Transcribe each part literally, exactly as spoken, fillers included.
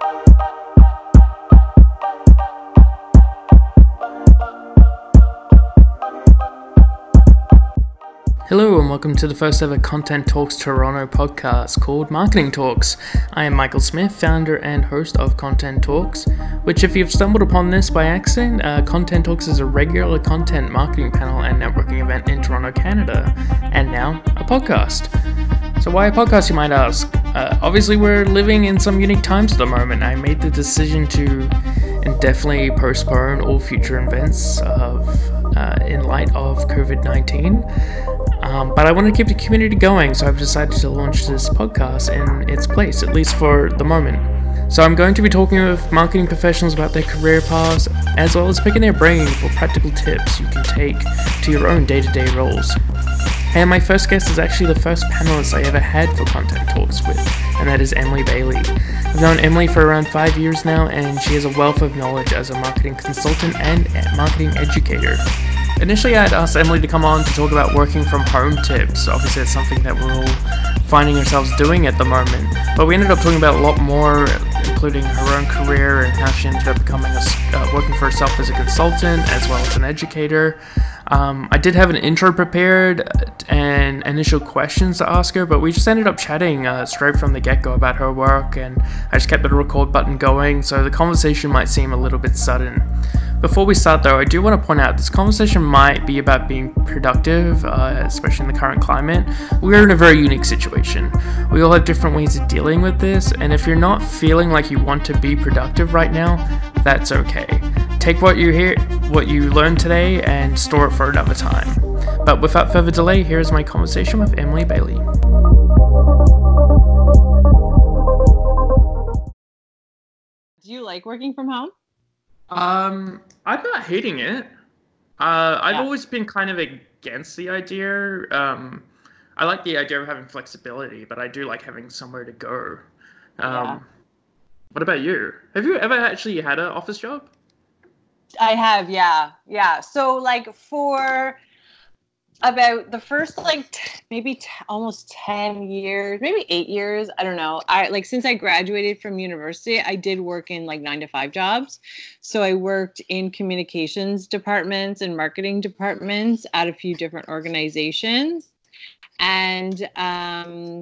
Hello and welcome to the first ever Content Talks Toronto podcast called Marketing Talks. I am Michael Smith, founder and host of Content Talks, which if you've stumbled upon this by accident, uh, Content Talks is a regular content marketing panel and networking event in Toronto, Canada, and now a podcast. So why a podcast, you might ask? Uh, obviously we're living in some unique times at the moment. I made the decision to indefinitely postpone all future events of, uh, in light of covid nineteen. Um, but I want to keep the community going, so I've decided to launch this podcast in its place, at least for the moment. So I'm going to be talking with marketing professionals about their career paths, as well as picking their brain for practical tips you can take to your own day-to-day roles. And my first guest is actually the first panelist I ever had for Content Talks with, and that is Emily Bailey. I've known Emily for around five years now, and she has a wealth of knowledge as a marketing consultant and marketing educator. Initially, I had asked Emily to come on to talk about working from home tips. Obviously, it's something that we're all finding ourselves doing at the moment. But we ended up talking about a lot more, including her own career and how she ended up becoming a, uh, working for herself as a consultant as well as an educator. Um, I did have an intro prepared and initial questions to ask her, but we just ended up chatting uh, straight from the get-go about her work, and I just kept the record button going, so the conversation might seem a little bit sudden. Before we start though, I do want to point out this conversation might be about being productive, uh, especially in the current climate. We're in a very unique situation. We all have different ways of dealing with this, and if you're not feeling like you want to be productive right now, that's okay. Take what you hear, what you learned today, and store it for another time. But without further delay, here's my conversation with Emily Bailey. Do you like working from home? Um, I'm not hating it. Uh, I've Yeah. always been kind of against the idea. Um, I like the idea of having flexibility, but I do like having somewhere to go. Um, Yeah. What about you? Have you ever actually had an office job? I have, yeah, yeah. So like for about the first like t- maybe t- almost ten years, maybe eight years, I don't know. I like since I graduated from university, I did work in like nine to five jobs. So I worked in communications departments and marketing departments at a few different organizations. And um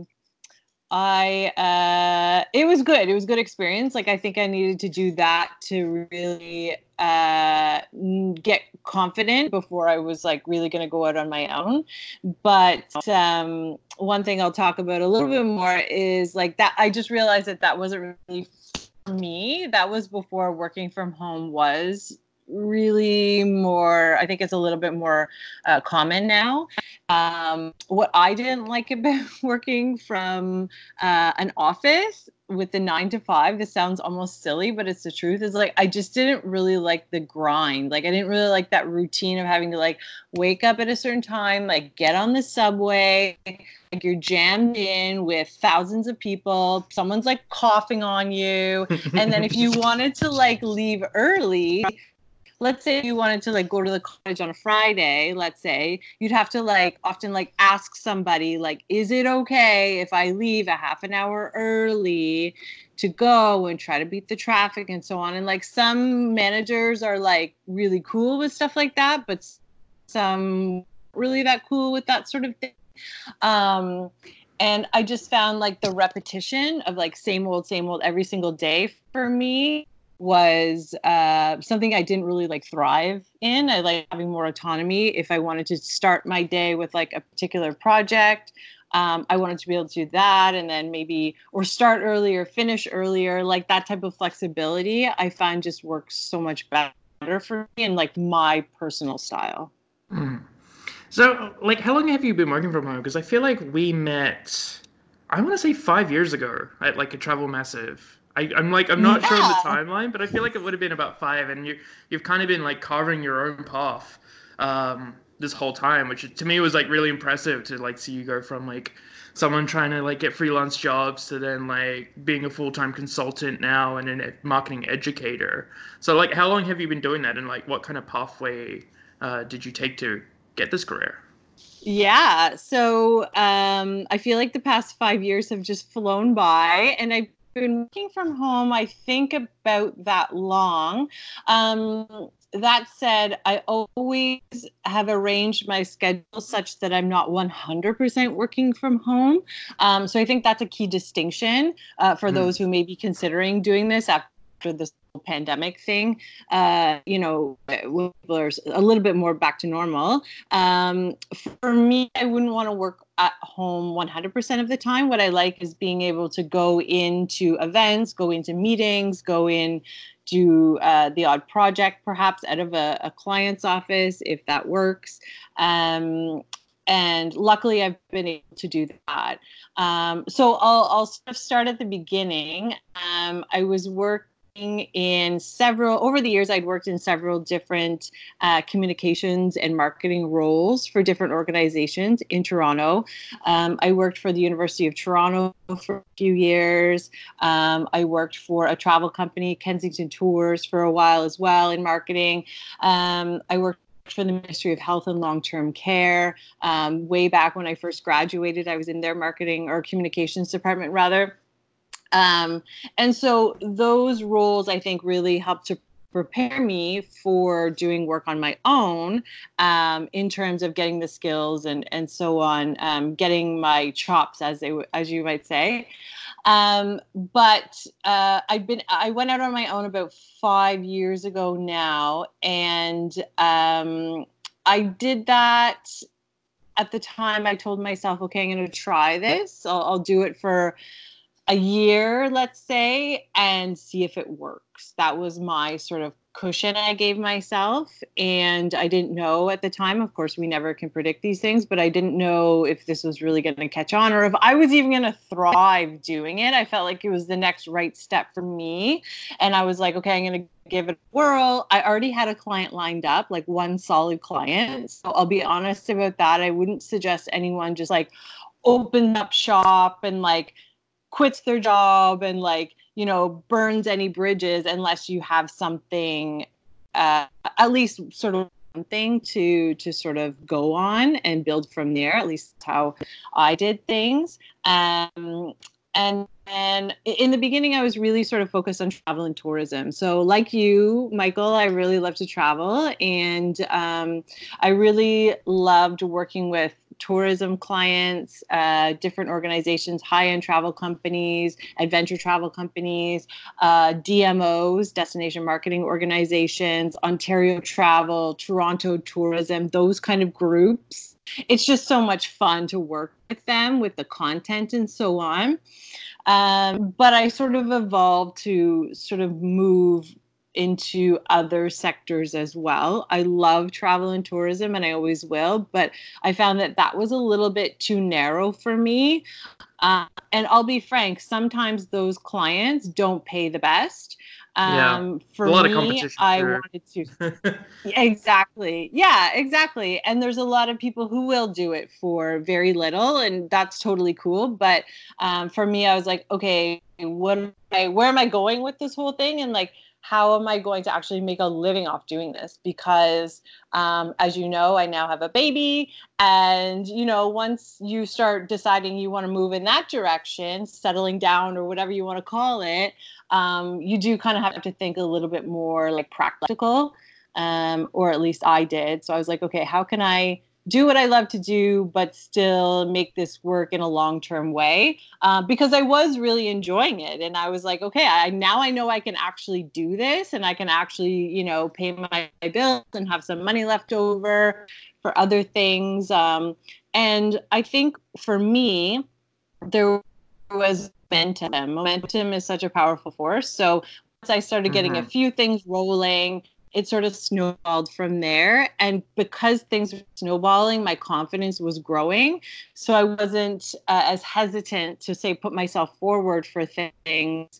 I uh it was good. It was a good experience. Like I think I needed to do that to really uh get confident before I was like really going to go out on my own. But um one thing I'll talk about a little bit more is like that I just realized that that wasn't really for me. That was before working from home was really more, I think it's a little bit more uh, common now. Um, what I didn't like about working from uh, an office with the nine to five, this sounds almost silly, but it's the truth, is like I just didn't really like the grind. Like I didn't really like that routine of having to like wake up at a certain time, like get on the subway, like you're jammed in with thousands of people, someone's like coughing on you, and then if you wanted to like leave early, let's say you wanted to like go to the college on a Friday, let's say, you'd have to like often like ask somebody like, is it okay if I leave a half an hour early to go and try to beat the traffic and so on? And like some managers are like really cool with stuff like that, but some really that cool with that sort of thing. Um, and I just found like the repetition of like same old, same old every single day for me was uh, something I didn't really like thrive in. I like having more autonomy. If I wanted to start my day with like a particular project, um, I wanted to be able to do that, and then maybe or start earlier, finish earlier. Like that type of flexibility, I find just works so much better for me and like my personal style. Mm. So, like, how long have you been working from home? Because I feel like we met, I want to say five years ago at like a Travel Massive. I, I'm like, I'm not sure on the Yeah. timeline, but I feel like it would have been about five, and you, you've kind of been like carving your own path um, this whole time, which to me was like really impressive to like see you go from like someone trying to like get freelance jobs to then like being a full-time consultant now and a marketing educator. So like, how long have you been doing that, and like what kind of pathway uh, did you take to get this career? Yeah. So um, I feel like the past five years have just flown by, and I've been working from home, I think about that long. Um, that said, I always have arranged my schedule such that I'm not one hundred percent working from home. Um, so I think that's a key distinction uh, for mm. those who may be considering doing this after this pandemic thing. Uh, you know, people are a little bit more back to normal. Um, for me, I wouldn't want to work at home one hundred percent of the time. What I like is being able to go into events, go into meetings, go in, do uh, the odd project perhaps out of a, a client's office, if that works. Um, and luckily, I've been able to do that. Um, so I'll, I'll sort of start at the beginning. Um, I was working in several, over the years, I'd worked in several different uh, communications and marketing roles for different organizations in Toronto. Um, I worked for the University of Toronto for a few years. Um, I worked for a travel company, Kensington Tours, for a while as well in marketing. Um, I worked for the Ministry of Health and Long-Term Care. Um, way back when I first graduated, I was in their marketing or communications department rather. Um, and so those roles, I think, really helped to prepare me for doing work on my own um, in terms of getting the skills and, and so on, um, getting my chops, as they as you might say. Um, but uh, I've been I went out on my own about five years ago now, and um, I did that. At the time, I told myself, okay, I'm going to try this. I'll, I'll do it for a year, let's say, and see if it works. That was my sort of cushion I gave myself. And I didn't know at the time, of course, we never can predict these things, but I didn't know if this was really going to catch on or if I was even going to thrive doing it. I felt like it was the next right step for me. And I was like, okay, I'm going to give it a whirl. I already had a client lined up, like one solid client. So I'll be honest about that. I wouldn't suggest anyone just like open up shop and like quits their job and like, you know, burns any bridges unless you have something, uh, at least sort of something to, to sort of go on and build from there. At least that's how I did things. Um, and And in the beginning, I was really sort of focused on travel and tourism. So like you, Michael, I really love to travel. And um, I really loved working with tourism clients, uh, different organizations, high-end travel companies, adventure travel companies, uh, D M Os, destination marketing organizations, Ontario Travel, Toronto Tourism, those kind of groups. It's just so much fun to work with them, with the content and so on. Um, but I sort of evolved to sort of move into other sectors as well. I love travel and tourism, and I always will, but I found that that was a little bit too narrow for me. Uh, and I'll be frank, sometimes those clients don't pay the best. Um, yeah, for a lot me, of competition. I for... wanted to. Exactly. Yeah, exactly. And there's a lot of people who will do it for very little, and that's totally cool. But um, for me, I was like, okay, what am I, where am I going with this whole thing? And like, how am I going to actually make a living off doing this? Because um, as you know, I now have a baby. And, you know, once you start deciding you want to move in that direction, settling down or whatever you want to call it, um, you do kind of have to think a little bit more like practical, um, or at least I did. So I was like, okay, how can I do what I love to do, but still make this work in a long-term way? Uh, because I was really enjoying it. And I was like, okay, I now I know I can actually do this, and I can actually, you know, pay my bills and have some money left over for other things. Um, and I think for me, there was momentum. Momentum is such a powerful force. So once I started getting mm-hmm. a few things rolling, it sort of snowballed from there. And because things were snowballing, my confidence was growing. So I wasn't uh, as hesitant to say, put myself forward for things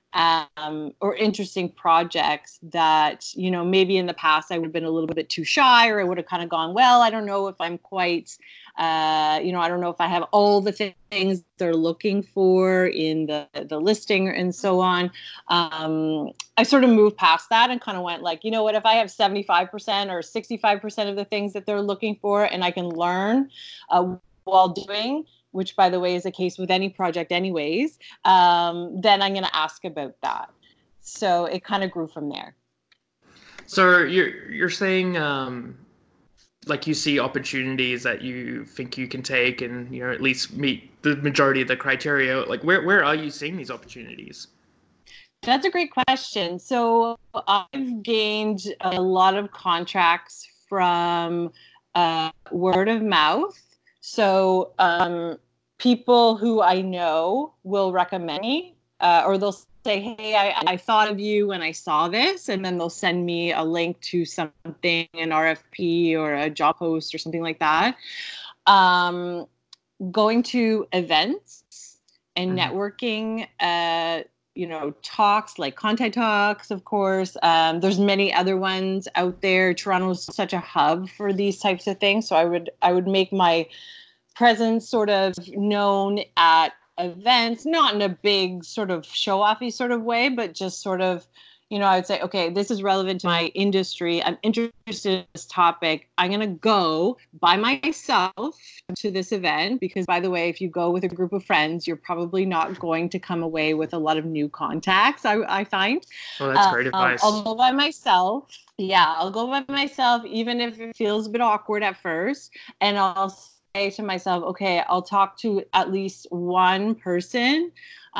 um, or interesting projects that, you know, maybe in the past I would have been a little bit too shy, or I would have kind of gone, well, I don't know if I'm quite, uh, you know, I don't know if I have all the th- things they're looking for in the, the listing and so on. Um, I sort of moved past that and kind of went like, you know what, if I have seventy-five percent or sixty-five percent of the things that they're looking for and I can learn uh, while doing, which by the way is the case with any project anyways, um, then I'm going to ask about that. So it kind of grew from there. So you're you're saying um, like you see opportunities that you think you can take and, you know, at least meet the majority of the criteria. Like where where are you seeing these opportunities? That's a great question. So I've gained a lot of contracts from uh, word of mouth. So um, people who I know will recommend me, uh, or they'll say, hey, I, I thought of you when I saw this, and then they'll send me a link to something, an R F P or a job post or something like that. Um, going to events and Mm-hmm. networking, uh, you know, talks like Content Talks, of course. Um, there's many other ones out there. Toronto's such a hub for these types of things. So I would I would make my presence sort of known at events, not in a big sort of show-offy sort of way, but just sort of, you know, I would say, okay, this is relevant to my industry. I'm interested in this topic. I'm going to go by myself to this event because, by the way, if you go with a group of friends, you're probably not going to come away with a lot of new contacts, I, I find. Oh, that's great Um, advice. I'll go by myself. Yeah, I'll go by myself, even if it feels a bit awkward at first. And I'll say to myself, okay, I'll talk to at least one person,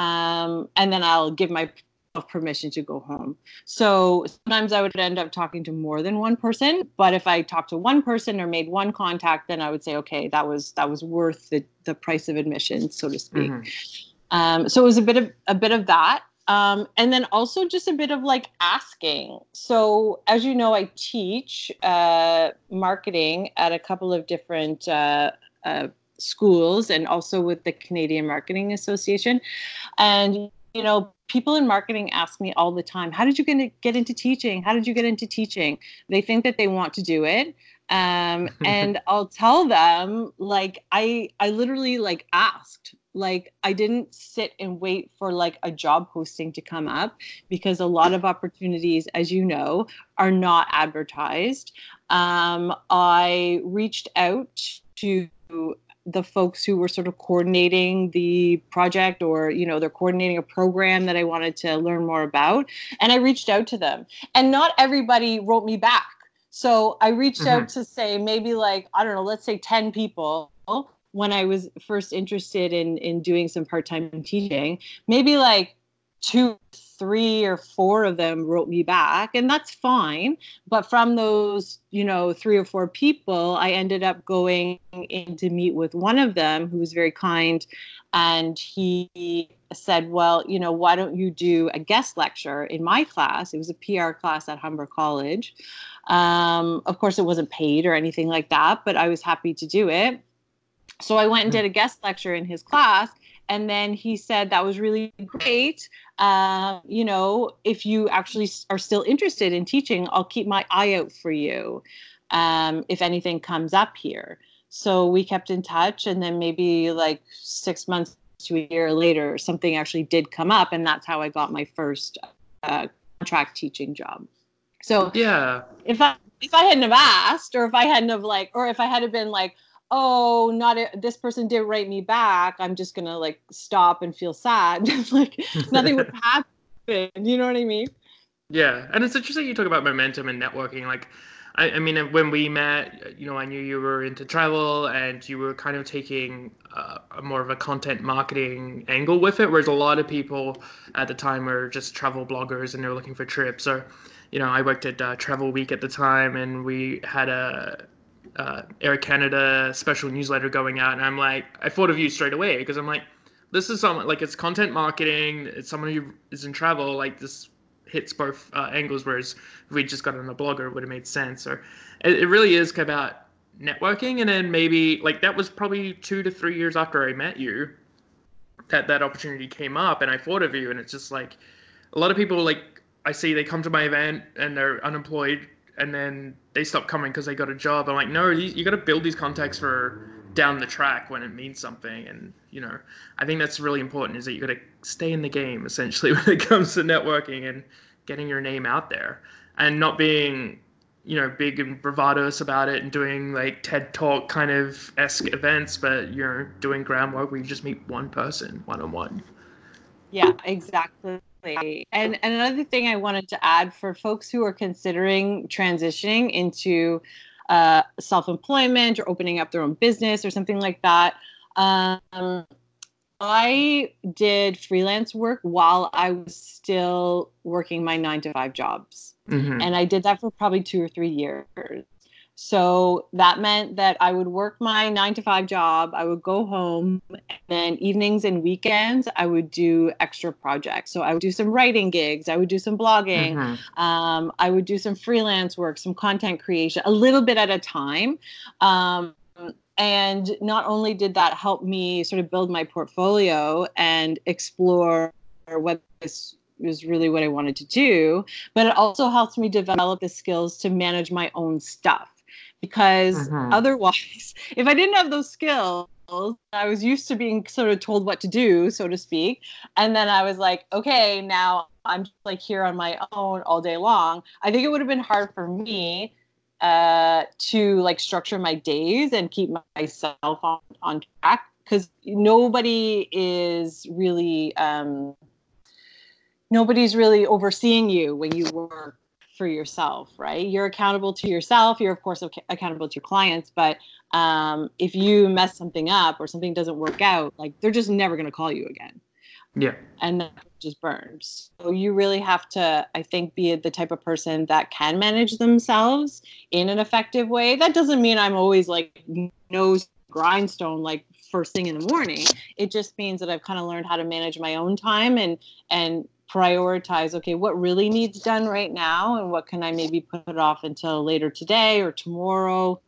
um, and then I'll give my of permission to go home. So sometimes I would end up talking to more than one person, but if I talked to one person or made one contact, then I would say, okay, that was that was worth the, the price of admission, so to speak. Mm-hmm. Um, so it was a bit of a bit of that. Um, and then also just a bit of like asking. So as you know, I teach uh, marketing at a couple of different uh, uh, schools and also with the Canadian Marketing Association. And you know, people in marketing ask me all the time, how did you get, get into teaching? How did you get into teaching? They think that they want to do it. Um, and I'll tell them, like, I, I literally like asked, like, I didn't sit and wait for like a job posting to come up because a lot of opportunities, as you know, are not advertised. Um, I reached out to the folks who were sort of coordinating the project, or, you know, they're coordinating a program that I wanted to learn more about. And I reached out to them, and not everybody wrote me back. So I reached mm-hmm. out to say maybe like, I don't know, let's say ten people when I was first interested in, in doing some part-time teaching. Maybe like two, three or four of them wrote me back, and that's fine. But from those, you know, three or four people, I ended up going in to meet with one of them who was very kind. And he said, well, you know, why don't you do a guest lecture in my class? It was a P R class at Humber College. Um, of course, it wasn't paid or anything like that, but I was happy to do it. So I went and did a guest lecture in his class. And then he said, that was really great. Uh, you know, if you actually are still interested in teaching, I'll keep my eye out for you um, if anything comes up here. So we kept in touch. And then maybe like six months to a year later, something actually did come up. And that's how I got my first uh, contract teaching job. So yeah, if I if I hadn't have asked, or if I hadn't have like, or if I had been like, oh, not a, this person didn't write me back, I'm just gonna like stop and feel sad. Like nothing would happen. You know what I mean? Yeah, and it's interesting you talk about momentum and networking. Like, I, I mean, when we met, you know, I knew you were into travel and you were kind of taking uh, a more of a content marketing angle with it, whereas a lot of people at the time were just travel bloggers and they were looking for trips. Or, you know, I worked at uh, Travel Week at the time, and we had a uh, Air Canada special newsletter going out, and I'm like, I thought of you straight away because I'm like, this is someone, like, it's content marketing, it's someone who is in travel, like this hits both uh, angles, whereas if we just got on a blogger, it would have made sense. Or it, it really is about networking. And then maybe like that was probably two to three years after I met you that that opportunity came up, and I thought of you. And it's just like a lot of people, like I see they come to my event and they're unemployed and then they stop coming because they got a job. I'm like, no, you, you got to build these contacts for down the track when it means something. And, you know, I think that's really important, is that you got to stay in the game essentially when it comes to networking and getting your name out there, and not being, you know, big and bravadous about it and doing like TED Talk kind of esque events, but you're doing groundwork where you just meet one person one on one. Yeah, exactly. And, and another thing I wanted to add for folks who are considering transitioning into uh, self-employment or opening up their own business or something like that. Um, I did freelance work while I was still working my nine to five jobs. Mm-hmm. And I did that for probably two or three years. So that meant that I would work my nine to five job. I would go home, and then evenings and weekends, I would do extra projects. So I would do some writing gigs. I would do some blogging. Mm-hmm. Um, I would do some freelance work, some content creation, a little bit at a time. Um, and not only did that help me sort of build my portfolio and explore what this was really what I wanted to do, but it also helped me develop the skills to manage my own stuff. Because Mm-hmm. otherwise, if I didn't have those skills, I was used to being sort of told what to do, so to speak. And then I was like, okay, now I'm just like here on my own all day long. I think it would have been hard for me uh, to like structure my days and keep myself on, on track, because nobody is really, um, nobody's really overseeing you when you work for yourself, right? You're accountable to yourself. You're, of course, ac- accountable to your clients. But um, if you mess something up or something doesn't work out, like they're just never going to call you again. Yeah. And that just burns. So you really have to, I think, be the type of person that can manage themselves in an effective way. That doesn't mean I'm always like nose grindstone, like first thing in the morning. It just means that I've kind of learned how to manage my own time and and prioritize, okay, what really needs done right now and what can I maybe put it off until later today or tomorrow.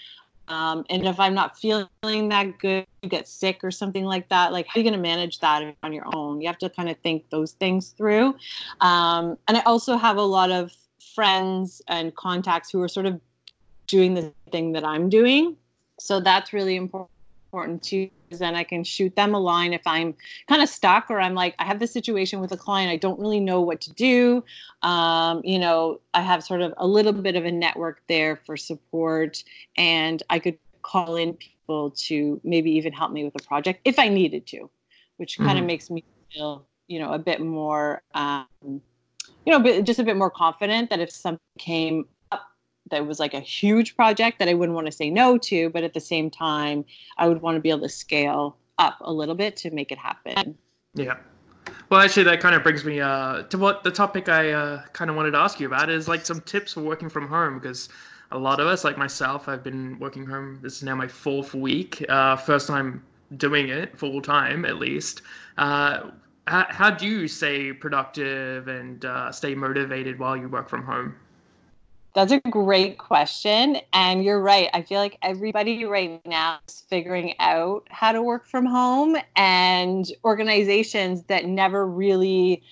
Um, and if I'm not feeling that good, you get sick or something like that, like how are you going to manage that on your own? You have to kind of think those things through. Um, and I also have a lot of friends and contacts who are sort of doing the thing that I'm doing. So that's really important important too, because then I can shoot them a line if I'm kind of stuck or I'm like, I have this situation with a client, I don't really know what to do. Um, you know, I have sort of a little bit of a network there for support, and I could call in people to maybe even help me with a project if I needed to, which kind of Mm-hmm. makes me feel, you know, a bit more, um, you know, just a bit more confident that if something came that was like a huge project that I wouldn't want to say no to, but at the same time, I would want to be able to scale up a little bit to make it happen. Yeah. Well, actually, that kind of brings me uh, to what the topic I uh, kind of wanted to ask you about is like some tips for working from home, because a lot of us, like myself, I've been working home. This is now my fourth week, uh, first time doing it full time at least. Uh, how, how do you stay productive and uh, stay motivated while you work from home? That's a great question. And you're right. I feel like everybody right now is figuring out how to work from home, and organizations that never really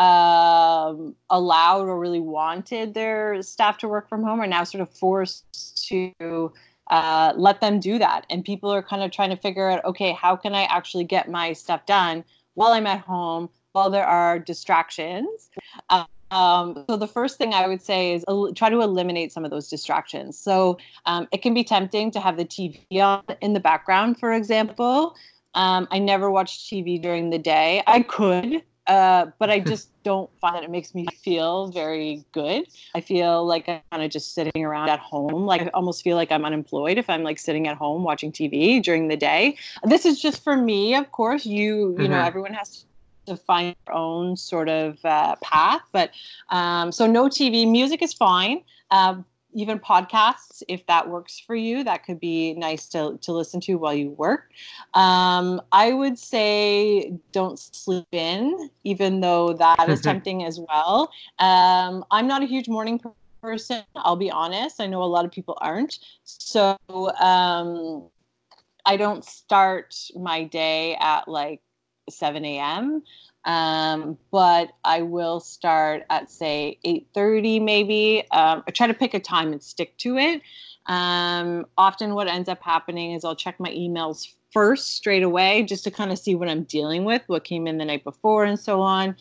um, allowed or really wanted their staff to work from home are now sort of forced to uh, let them do that. And people are kind of trying to figure out, okay, how can I actually get my stuff done while I'm at home, while there are distractions? Uh, um, so the first thing I would say is el- try to eliminate some of those distractions. So um, it can be tempting to have the T V on in the background, for example. Um, I never watch T V during the day. I could, uh, but I just don't find that it makes me feel very good. I feel like I'm kind of just sitting around at home. Like I almost feel like I'm unemployed if I'm like sitting at home watching T V during the day. This is just for me, of course. You, you know, Mm-hmm. everyone has to to find their own sort of uh, path. But um, so no T V. Music is fine. Um, even podcasts, if that works for you, that could be nice to, to listen to while you work. Um, I would say don't sleep in, even though that is tempting as well. Um, I'm not a huge morning person, I'll be honest. I know a lot of people aren't. So um, I don't start my day at like seven a.m. Um, but I will start at say eight thirty maybe. Um, I try to pick a time and stick to it. Um, often what ends up happening is I'll check my emails first straight away, just to kind of see what I'm dealing with, what came in the night before and so on.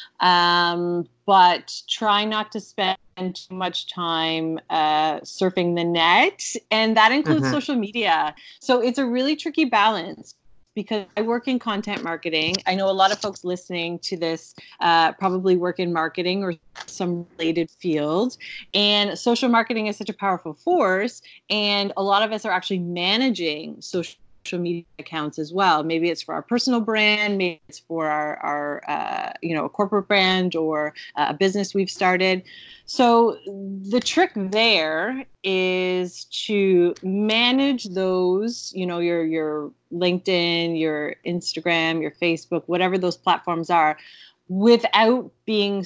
Um, but try not to spend too much time uh, surfing the net. And that includes Mm-hmm. social media. So it's a really tricky balance, because I work in content marketing. I know a lot of folks listening to this uh, probably work in marketing or some related field. And social marketing is such a powerful force. And a lot of us are actually managing social social media accounts as well. Maybe it's for our personal brand, maybe it's for our, our uh, you know, a corporate brand or a business we've started. So the trick there is to manage those, you know, your your LinkedIn, your Instagram, your Facebook, whatever those platforms are, without being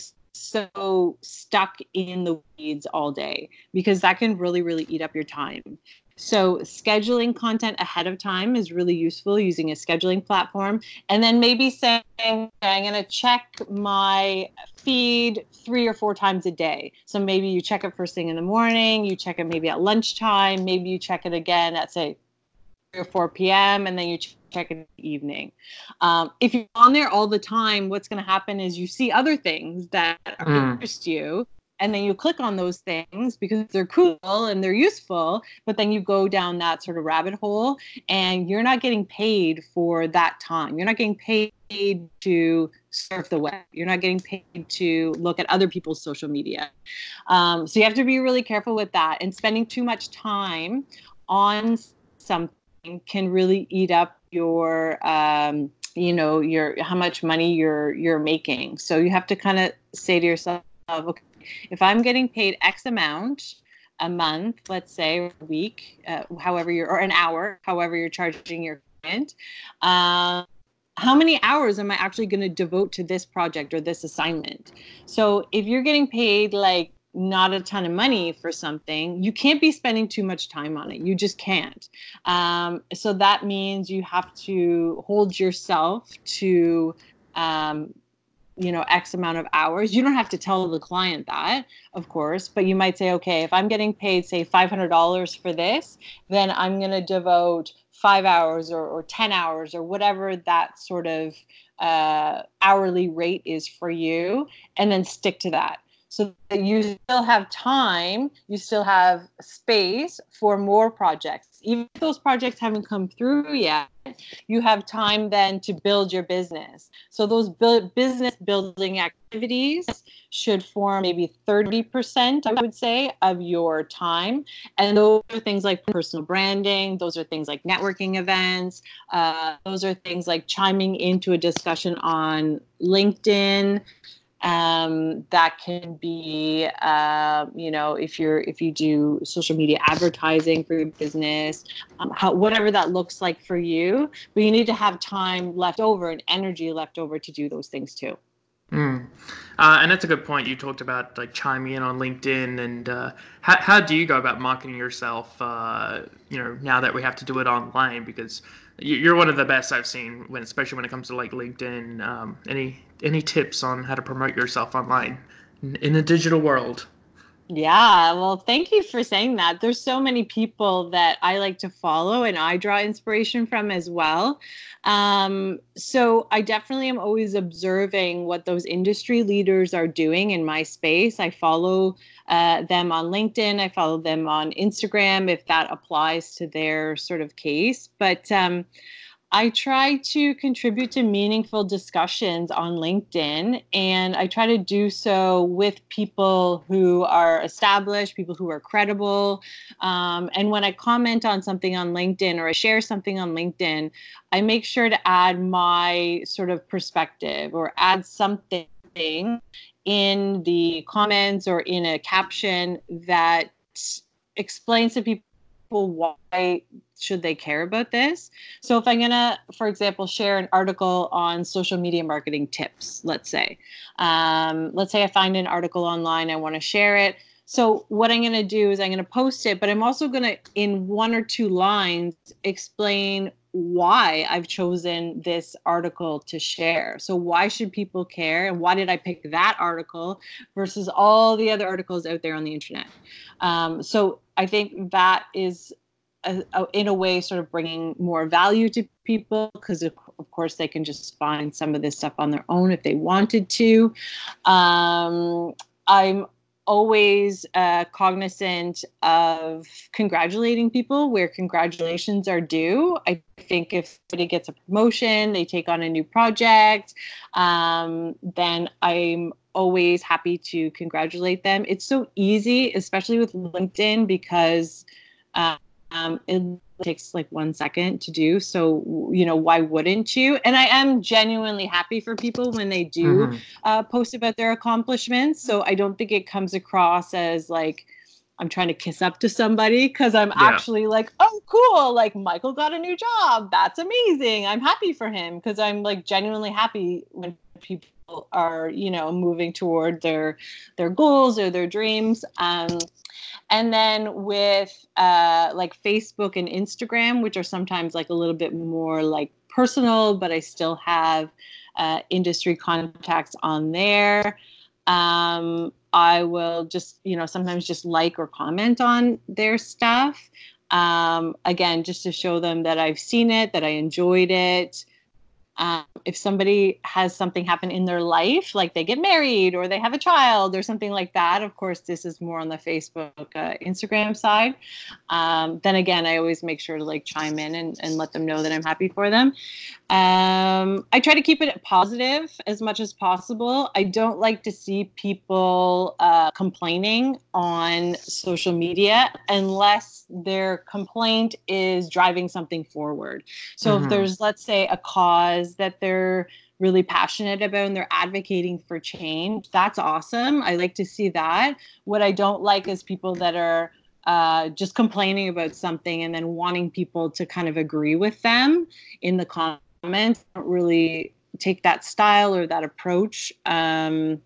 so stuck in the weeds all day, because that can really, really eat up your time. So scheduling content ahead of time is really useful, using a scheduling platform. And then maybe saying, I'm going to check my feed three or four times a day. So maybe you check it first thing in the morning, you check it maybe at lunchtime, maybe you check it again at, say, three or four p.m., and then you check it in the evening. Um, if you're on there all the time, what's going to happen is you see other things that Mm. interest you, and then you click on those things because they're cool and they're useful, but then you go down that sort of rabbit hole, and you're not getting paid for that time. You're not getting paid to surf the web. You're not getting paid to look at other people's social media. Um, so you have to be really careful with that. And spending too much time on something can really eat up your, um, you know, your how much money you're you're making. So you have to kind of say to yourself, okay, if I'm getting paid X amount a month, let's say, or a week, uh, however you're, or an hour, however you're charging your client, um, how many hours am I actually going to devote to this project or this assignment? So if you're getting paid like not a ton of money for something, you can't be spending too much time on it. You just can't. Um, so that means you have to hold yourself to, um, you know, X amount of hours. You don't have to tell the client that, of course, but you might say, okay, if I'm getting paid, say, five hundred dollars for this, then I'm going to devote five hours or, or ten hours or whatever that sort of uh, hourly rate is for you, and then stick to that. So that you still have time, you still have space for more projects. Even if those projects haven't come through yet, you have time then to build your business. So those build, business building activities should form maybe thirty percent, I would say, of your time. And those are things like personal branding. Those are things like networking events. Uh, those are things like chiming into a discussion on LinkedIn. Um, that can be, uh, you know, if you're if you do social media advertising for your business, um, how, whatever that looks like for you. But you need to have time left over and energy left over to do those things too. Mm. Uh, and that's a good point. You talked about like chiming in on LinkedIn, and uh, how how do you go about marketing yourself? Uh, you know, now that we have to do it online, because you- you're one of the best I've seen when, especially when it comes to like LinkedIn. Um, any any tips on how to promote yourself online in, in the digital world? Yeah, well, thank you for saying that. There's so many people that I like to follow and I draw inspiration from as well. Um, so I definitely am always observing what those industry leaders are doing in my space. I follow uh, them on LinkedIn. I follow them on Instagram if that applies to their sort of case. But um, I try to contribute to meaningful discussions on LinkedIn, and I try to do so with people who are established, people who are credible. Um, and when I comment on something on LinkedIn or I share something on LinkedIn, I make sure to add my sort of perspective or add something in the comments or in a caption that explains to people why should they care about this. So if I'm going to, for example, share an article on social media marketing tips, let's say, um, let's say I find an article online, I want to share it. So what I'm going to do is I'm going to post it, but I'm also going to, in one or two lines, explain why I've chosen this article to share. So why should people care, and why did I pick that article versus all the other articles out there on the internet? Um, so I think that is, a, a, in a way, sort of bringing more value to people because, of, of course, they can just find some of this stuff on their own if they wanted to. Um, I'm always uh, cognizant of congratulating people where congratulations are due. I think if somebody gets a promotion, they take on a new project, um, then I'm always happy to congratulate them. It's so easy, especially with LinkedIn, because um, it takes like one second to do. So, you know, why wouldn't you? And I am genuinely happy for people when they do mm-hmm. uh, post about their accomplishments. So I don't think it comes across as like I'm trying to kiss up to somebody, because I'm yeah. actually like, oh, cool. Like Michael got a new job. That's amazing. I'm happy for him, because I'm like genuinely happy when people are, you know, moving toward their their goals or their dreams. Um, and then with uh, like Facebook and Instagram, which are sometimes like a little bit more like personal, but I still have uh, industry contacts on there. Um, I will just, you know, sometimes just like or comment on their stuff. Um, again, just to show them that I've seen it, that I enjoyed it. Um, if somebody has something happen in their life, like they get married or they have a child or something like that, of course, this is more on the Facebook, uh, Instagram side. Um, then again, I always make sure to like chime in and, and let them know that I'm happy for them. Um, I try to keep it positive as much as possible. I don't like to see people uh, complaining on social media unless their complaint is driving something forward. So mm-hmm. if there's, let's say, a cause that they're really passionate about and they're advocating for change, that's awesome. I like to see that. What I don't like is people that are uh, just complaining about something and then wanting people to kind of agree with them in the comments. Comments don't really take that style or that approach. Um,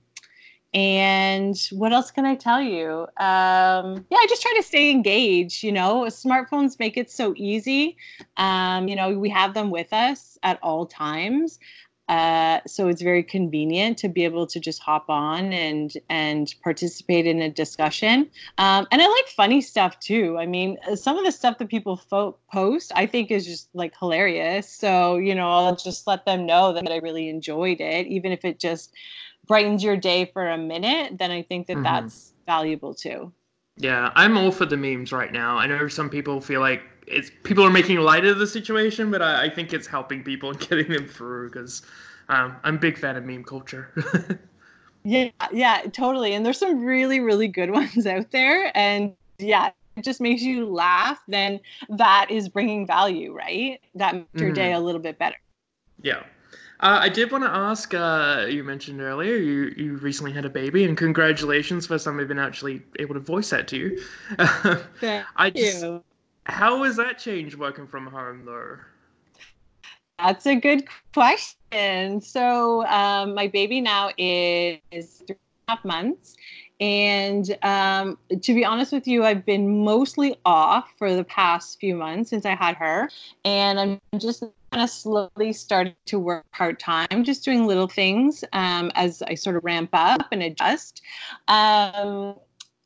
and what else can I tell you? Um, yeah, I just try to stay engaged. You know, smartphones make it so easy. Um, you know, we have them with us at all times. Uh, so it's very convenient to be able to just hop on and and participate in a discussion. Um, and I like funny stuff too. I mean, some of the stuff that people fo- post, I think is just like hilarious. So, you know, I'll just let them know that I really enjoyed it. Even if it just brightens your day for a minute, then I think that mm-hmm. that's valuable too. Yeah, I'm all for the memes right now. I know some people feel like it's people are making light of the situation, but I, I think it's helping people and getting them through, because um, I'm a big fan of meme culture. yeah, yeah, totally. And there's some really, really good ones out there. And yeah, it just makes you laugh. Then that is bringing value, right? That makes your mm-hmm. day a little bit better. Yeah. Uh, I did want to ask, uh, you mentioned earlier, you, you recently had a baby, and congratulations for somebody being actually able to voice that to you. Thank I just, you. How has that changed working from home, though? That's a good question. So um, my baby now is three and a half months. And um, to be honest with you, I've been mostly off for the past few months since I had her. And I'm just kind of slowly starting to work part-time, just doing little things um, as I sort of ramp up and adjust. Um,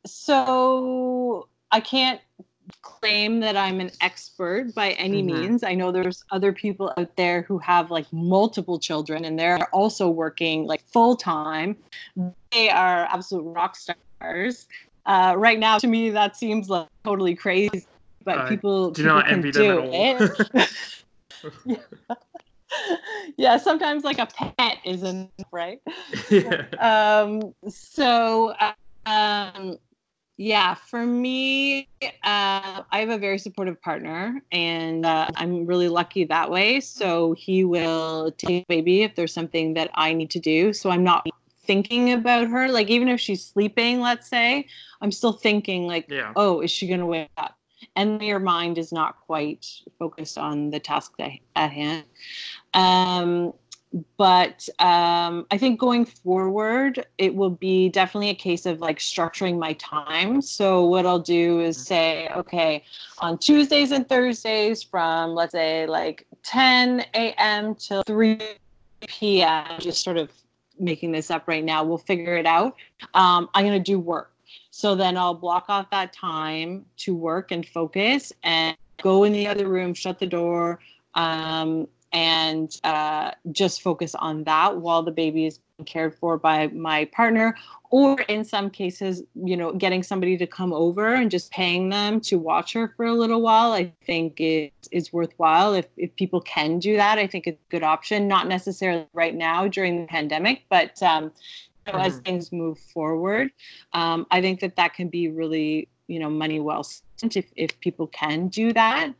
so I can't claim that I'm an expert by any mm-hmm. means. I know there's other people out there who have like multiple children and they're also working like full time. They are absolute rock stars. Uh, right now, to me, that seems like totally crazy, but uh, people, do people not can envy do them at all. yeah. yeah, sometimes like a pet is enough, right? Yeah. Um, so, um, Yeah, for me, uh, I have a very supportive partner, and uh, I'm really lucky that way. So he will take baby if there's something that I need to do. So I'm not thinking about her. Like, even if she's sleeping, let's say, I'm still thinking like, yeah. oh, is she going to wake up? And your mind is not quite focused on the task at hand. Um, But um, I think going forward, it will be definitely a case of like structuring my time. So what I'll do is say, okay, on Tuesdays and Thursdays from, let's say, like ten a.m. till three p.m., just sort of making this up right now, we'll figure it out. Um, I'm going to do work. So then I'll block off that time to work and focus and go in the other room, shut the door, um, and uh, just focus on that while the baby is being cared for by my partner, or in some cases, you know, getting somebody to come over and just paying them to watch her for a little while. I think it is worthwhile if, if people can do that. I think it's a good option, not necessarily right now during the pandemic, but um, you know, mm-hmm. as things move forward, um, I think that that can be really, you know, money well spent if, if people can do that.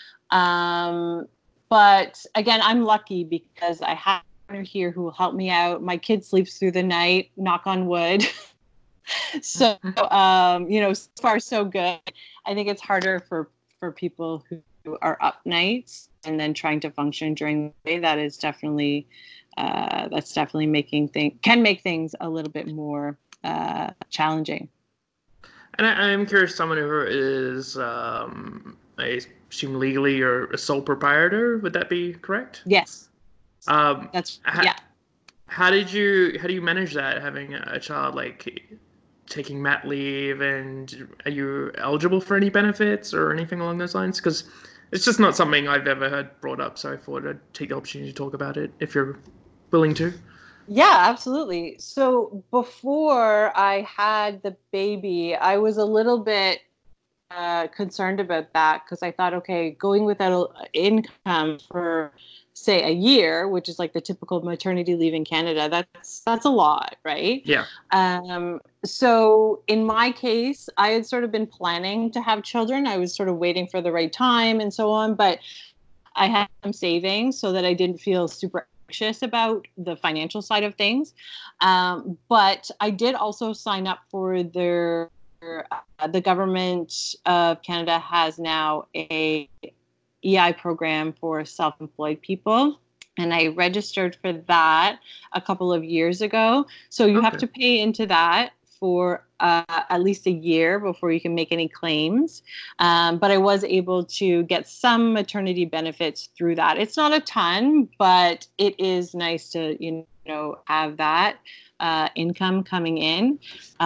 Um, But again, I'm lucky because I have a partner here who will help me out. My kid sleeps through the night, knock on wood. so, um, you know, so far so good. I think it's harder for, for people who are up nights and then trying to function during the day. That is definitely, uh, that's definitely making things, can make things a little bit more uh, challenging. And I, I'm curious, someone who is, um, I assume legally you're a sole proprietor. Would that be correct? Yes. Um, That's ha- yeah. How did you how do you manage that, having a child, like taking mat leave, and are you eligible for any benefits or anything along those lines? Because it's just not something I've ever heard brought up, so I thought I'd take the opportunity to talk about it if you're willing to. Yeah, absolutely. So before I had the baby, I was a little bit uh, concerned about that because I thought, okay, going without income for, say, a year, which is like the typical maternity leave in Canada, that's that's a lot, right? Yeah. Um, so in my case, I had sort of been planning to have children. I was sort of waiting for the right time and so on, but I had some savings so that I didn't feel super anxious about the financial side of things. Um, but I did also sign up for their, uh, the government of Canada has now a E I program for self-employed people. And I registered for that a couple of years ago. So you okay. have to pay into that for uh, at least a year before you can make any claims. Um, but I was able to get some maternity benefits through that. It's not a ton, but it is nice to, you know, have that uh, income coming in.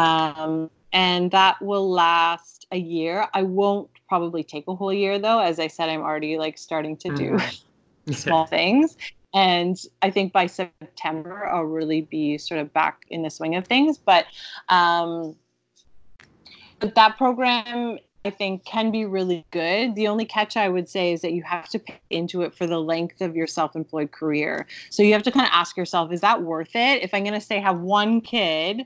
Um, and that will last a year. I won't probably take a whole year though. As I said, I'm already like starting to do mm-hmm. small things. And I think by September, I'll really be sort of back in the swing of things. But, um, but that program, I think, can be really good. The only catch I would say is that you have to pay into it for the length of your self-employed career. So you have to kind of ask yourself, is that worth it? If I'm going to say have one kid,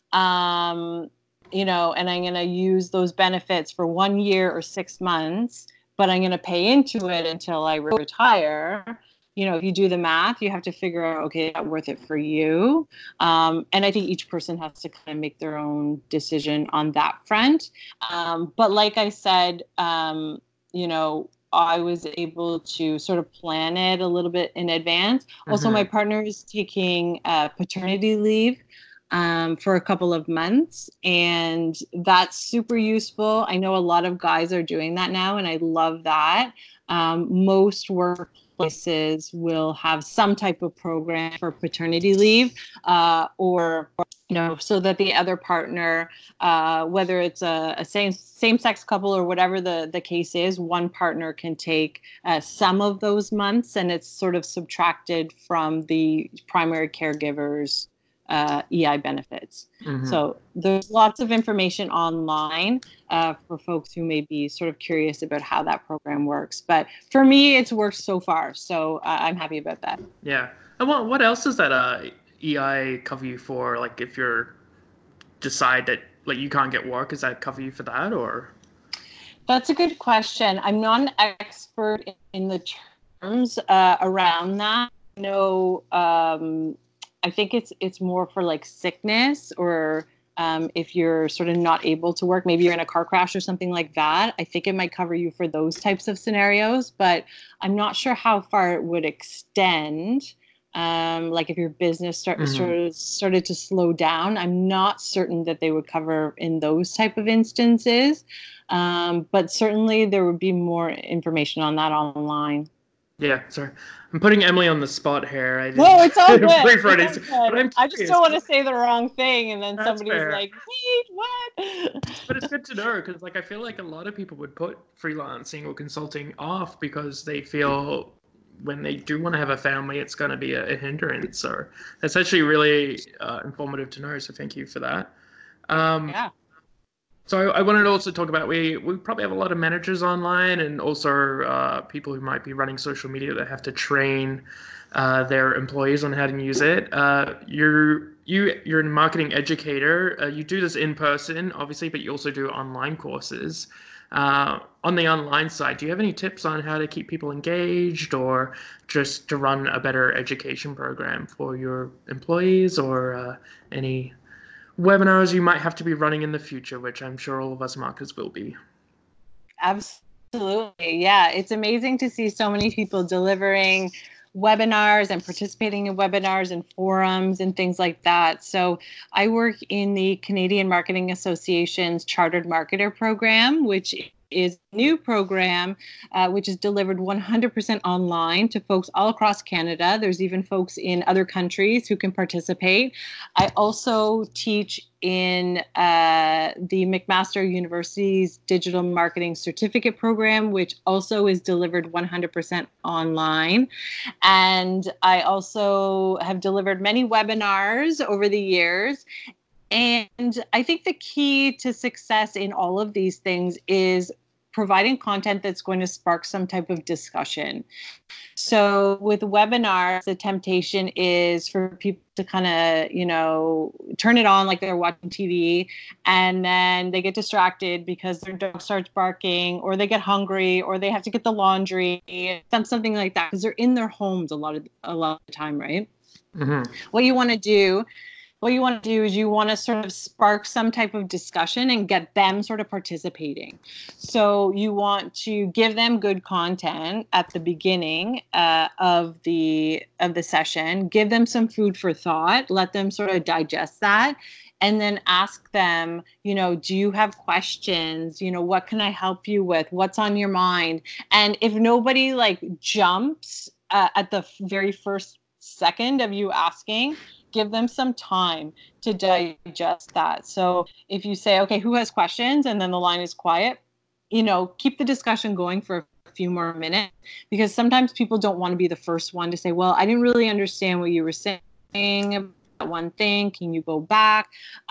um, you know, and I'm going to use those benefits for one year or six months, but I'm going to pay into it until I retire. You know, if you do the math, you have to figure out, okay, is that worth it for you? Um, and I think each person has to kind of make their own decision on that front. Um, but like I said, um, you know, I was able to sort of plan it a little bit in advance. Mm-hmm. Also, my partner is taking uh, paternity leave um, for a couple of months, and that's super useful. I know a lot of guys are doing that now, and I love that. Um, most work places will have some type of program for paternity leave, uh, or, you know, so that the other partner, uh, whether it's a, a same same-sex couple or whatever the, the case is, one partner can take uh, some of those months, and it's sort of subtracted from the primary caregiver's Uh, E I benefits. Mm-hmm. So there's lots of information online uh, for folks who may be sort of curious about how that program works. But for me, it's worked so far, so uh, I'm happy about that. Yeah. And what what else does that uh, E I cover you for? Like if you're decide that like you can't get work, does that cover you for that, or? That's a good question. I'm not an expert in the terms uh, around that. I know. Um, I think it's it's more for like sickness, or um, if you're sort of not able to work, maybe you're in a car crash or something like that. I think it might cover you for those types of scenarios, but I'm not sure how far it would extend. Um, like if your business start, mm-hmm. sort of started to slow down, I'm not certain that they would cover in those type of instances. Um, but certainly there would be more information on that online. Yeah, sorry. I'm putting Emily on the spot here. I no, it's all good. It's all good. But I'm I just don't want to say the wrong thing, and then That's somebody's fair. like, "Wait, what?" But it's good to know, because, like, I feel like a lot of people would put freelancing or consulting off because they feel when they do want to have a family, it's going to be a, a hindrance. So that's actually really uh, informative to know. So thank you for that. Um, Yeah. So I wanted to also talk about, we we probably have a lot of managers online and also uh, people who might be running social media that have to train uh, their employees on how to use it. Uh, you're you you're a marketing educator. Uh, you do this in person, obviously, but you also do online courses. Uh, on the online side, do you have any tips on how to keep people engaged or just to run a better education program for your employees, or uh, any webinars you might have to be running in the future, which I'm sure all of us marketers will be? Absolutely. Yeah. It's amazing to see so many people delivering webinars and participating in webinars and forums and things like that. So I work in the Canadian Marketing Association's Chartered Marketer program, which is a new program uh, which is delivered one hundred percent online to folks all across Canada. There's even folks in other countries who can participate. I also teach in uh, the McMaster University's Digital Marketing Certificate Program, which also is delivered one hundred percent online. And I also have delivered many webinars over the years. And I think the key to success in all of these things is providing content that's going to spark some type of discussion. So with webinars, the temptation is for people to kind of, you know, turn it on like they're watching T V, and then they get distracted because their dog starts barking, or they get hungry, or they have to get the laundry, something like that, because they're in their homes a lot of a lot of the time, right? Mm-hmm. What you want to do What you want to do is you want to sort of spark some type of discussion and get them sort of participating. So you want to give them good content at the beginning uh, of the of the session, give them some food for thought, let them sort of digest that, and then ask them, you know, do you have questions? You know, what can I help you with? What's on your mind? And if nobody like jumps uh, at the very first second of you asking, give them some time to digest that. So if you say, okay, who has questions? And then the line is quiet, you know, keep the discussion going for a few more minutes, because sometimes people don't want to be the first one to say, well, I didn't really understand what you were saying about one thing. Can you go back?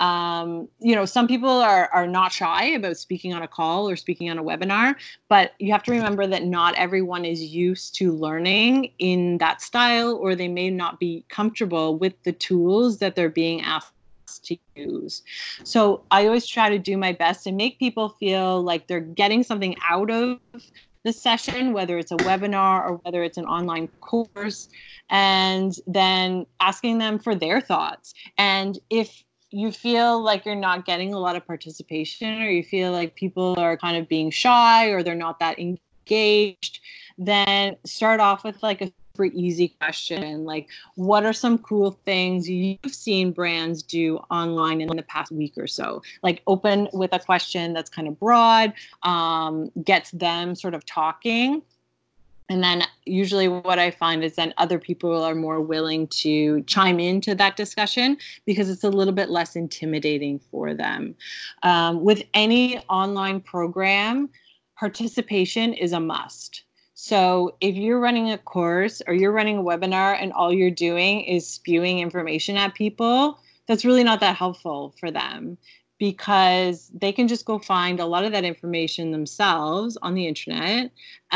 Um, you know, some people are, are not shy about speaking on a call or speaking on a webinar, but you have to remember that not everyone is used to learning in that style, or they may not be comfortable with the tools that they're being asked to use. So I always try to do my best to make people feel like they're getting something out of the session, whether it's a webinar or whether it's an online course, and then asking them for their thoughts. And if you feel like you're not getting a lot of participation, or you feel like people are kind of being shy, or they're not that engaged, then start off with like a super easy question, like, what are some cool things you've seen brands do online in the past week or so? Like, open with a question that's kind of broad, um, gets them sort of talking. And then usually what I find is then other people are more willing to chime into that discussion because it's a little bit less intimidating for them. Um, with any online program, participation is a must. So if you're running a course or you're running a webinar and all you're doing is spewing information at people, that's really not that helpful for them, because they can just go find a lot of that information themselves on the internet.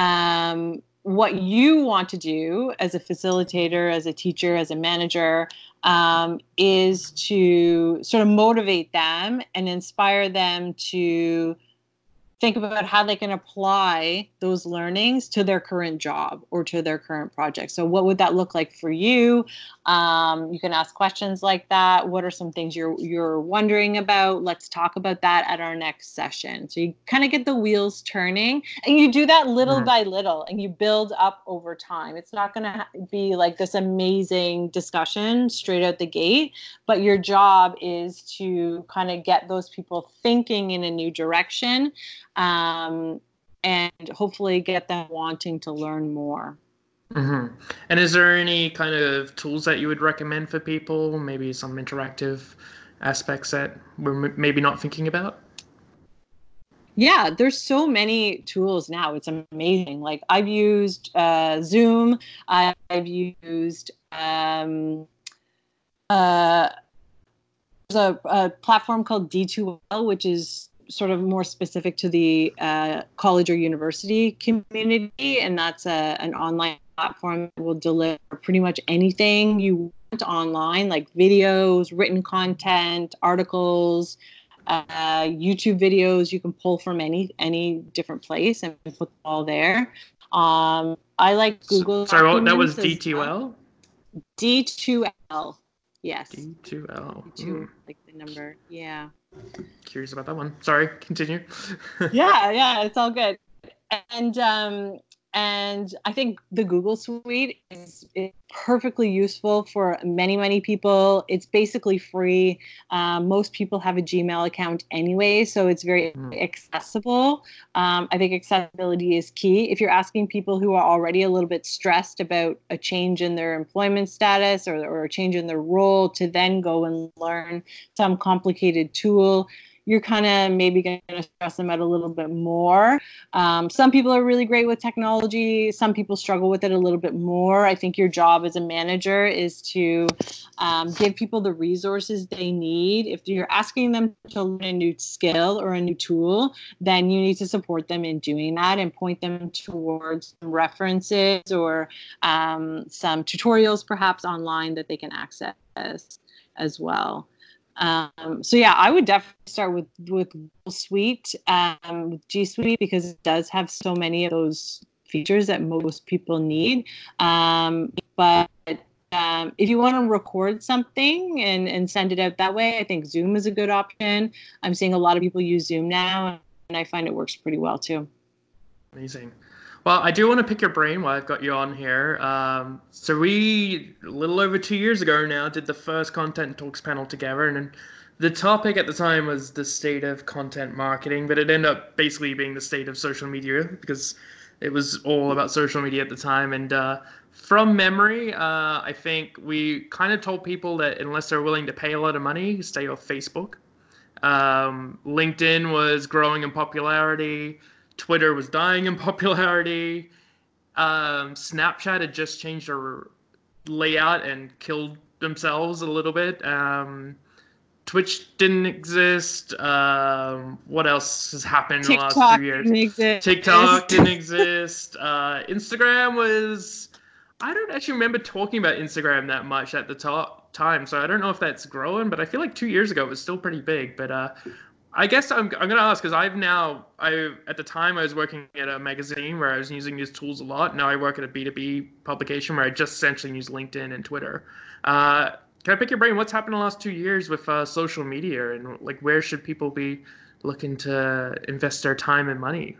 Um, what you want to do as a facilitator, as a teacher, as a manager, um, is to sort of motivate them and inspire them to think about how they can apply those learnings to their current job or to their current project. So what would that look like for you? Um, you can ask questions like that. What are some things you're you're wondering about? Let's talk about that at our next session. So you kind of get the wheels turning, and you do that little Mm-hmm. by little, and you build up over time. It's not going to be like this amazing discussion straight out the gate, but your job is to kind of get those people thinking in a new direction, um, and hopefully get them wanting to learn more. Mm-hmm. And is there any kind of tools that you would recommend for people? Maybe some interactive aspects that we're m- maybe not thinking about? Yeah, there's so many tools now. It's amazing. Like I've used uh, Zoom. I've used um, uh, there's a, a platform called D two L, which is sort of more specific to the uh, college or university community, and that's a, an online platform that will deliver pretty much anything you want online, like videos, written content, articles, uh, YouTube videos. You can pull from any any different place and put them all there. Um, I like Google Sorry, what, that was Documents as well. D two L? D two L. Yes. D two L. D two, Mm. like the number. Yeah. Curious about that one. Sorry, continue. Yeah, yeah, it's all good. And um, and I think the Google Suite is, is perfectly useful for many, many people. It's basically free. Um, most people have a Gmail account anyway, so it's very Mm. accessible. Um, I think accessibility is key. If you're asking people who are already a little bit stressed about a change in their employment status or, or a change in their role to then go and learn some complicated tool, you're kind of maybe going to stress them out a little bit more. Um, some people are really great with technology. Some people struggle with it a little bit more. I think your job as a manager is to um, give people the resources they need. If you're asking them to learn a new skill or a new tool, then you need to support them in doing that and point them towards some references or um, some tutorials perhaps online that they can access as well. Um, so yeah, I would definitely start with with Google Suite, um, with G Suite, because it does have so many of those features that most people need. Um, but um, if you want to record something and, and send it out that way, I think Zoom is a good option. I'm seeing a lot of people use Zoom now, and I find it works pretty well too. Amazing. Well, I do want to pick your brain while I've got you on here. Um, so we, a little over two years ago now, did the first Content Talks panel together, and the topic at the time was the state of content marketing, but it ended up basically being the state of social media because it was all about social media at the time. And uh, from memory, uh, I think we kind of told people that unless they're willing to pay a lot of money, stay off Facebook. Um, LinkedIn was growing in popularity. Twitter was dying in popularity. Um, Snapchat had just changed their layout and killed themselves a little bit. Um, Twitch didn't exist. Um, what else has happened in the last few TikTok years? didn't exist. TikTok didn't exist. Uh, Instagram was. I don't actually remember talking about Instagram that much at the top time, so I don't know if that's growing, but I feel like two years ago it was still pretty big. But uh, I guess I'm I'm gonna ask because I've now I at the time I was working at a magazine where I was using these tools a lot. Now I work at a B two B publication where I just essentially use LinkedIn and Twitter. Uh, can I pick your brain? What's happened in the last two years with uh, social media and like where should people be looking to invest their time and money?